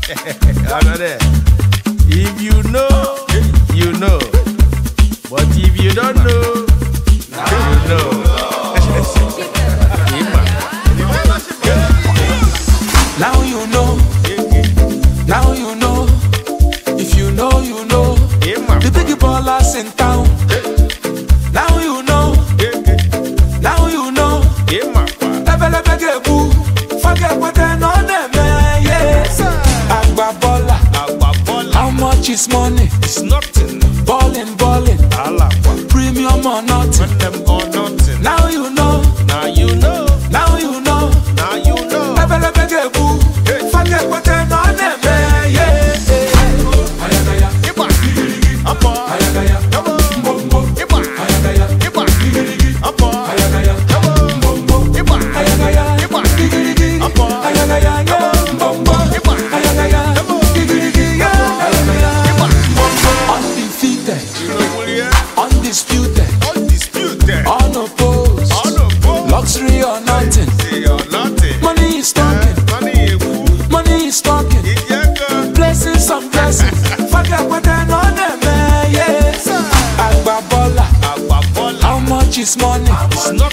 If you know, you know. But if you don't know, you know. Now you know. Now you know. If you know, you know. The big ballers in town. Now you know. Now you know. Forget what they know them, yes. Agba baller. How much is money? It's nothing. Ballin'. Premium or nothing. When them or nothing. Now you know. Now you know. Now you know. Now you know. Forget what they know them, yes. Undefeated, undisputed, unopposed, luxury or nothing. Money is talking, money is talking. Blessings on blessings. Forget what I know them, yes. Agba baller. How much is money? It's not